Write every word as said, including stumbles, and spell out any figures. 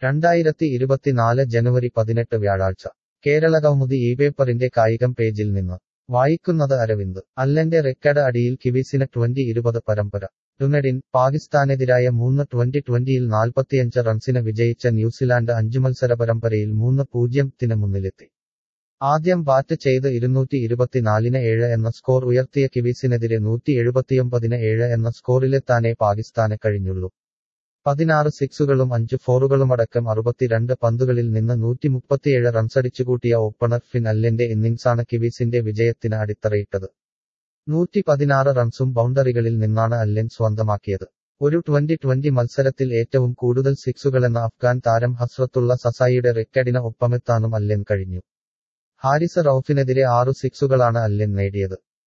രണ്ടായിരത്തി ഇരുപത്തിനാല് ജനുവരി പതിനെട്ട് വ്യാഴാഴ്ച കേരള കൗമുദി ഈ പേപ്പറിന്റെ കായികം പേജിൽ നിന്ന് വായിക്കുന്നത് അരവിന്ദ് അല്ലന്റെ റെക്കഡ് അടിയിൽ കിവീസിന് ട്വന്റി ഇരുപത് പരമ്പര ഡുനഡിൻ പാകിസ്ഥാനെതിരായ മൂന്ന് ട്വന്റി ട്വന്റിയിൽ നാൽപ്പത്തിയഞ്ച് റൺസിന് വിജയിച്ച ന്യൂസിലാൻഡ് അഞ്ചുമത്സര പരമ്പരയിൽ മൂന്ന് പൂജ്യത്തിന് മുന്നിലെത്തി ആദ്യം ബാറ്റ് ചെയ്ത് ഇരുന്നൂറ്റി ഇരുപത്തിനാലിന് ഏഴ് എന്ന സ്കോർ ഉയർത്തിയ കിവീസിനെതിരെ നൂറ്റി എഴുപത്തിയൊമ്പതിന് ഏഴ് എന്ന സ്കോറിലെത്താനേ പാകിസ്ഥാന് കഴിഞ്ഞുള്ളൂ പതിനാറ് സിക്സുകളും അഞ്ച് ഫോറുകളുമടക്കം അറുപത്തിരണ്ട് പന്തുകളിൽ നിന്ന് നൂറ്റി മുപ്പത്തിയേഴ് റൺസടിച്ചുകൂട്ടിയ ഓപ്പണർ ഫിൻ അല്ലന്റെ ഇന്നിംഗ്സാണ് കിവീസിന്റെ വിജയത്തിന് അടിത്തറയിട്ടത് നൂറ്റി പതിനാറ് റൺസും ബൗണ്ടറികളിൽ നിന്നാണ് അല്ലൻ സ്വന്തമാക്കിയത് ഒരു ട്വന്റി ട്വന്റി മത്സരത്തിൽ ഏറ്റവും കൂടുതൽ സിക്സുകളെന്ന അഫ്ഗാൻ താരം ഹസ്രത്തുള്ള സസായിയുടെ റെക്കഡിന് ഒപ്പമെത്താനും അല്ലൻ കഴിഞ്ഞു ഹാരിസ് റൌഫിനെതിരെ ആറു സിക്സുകളാണ് അല്ലൻ നേടിയത്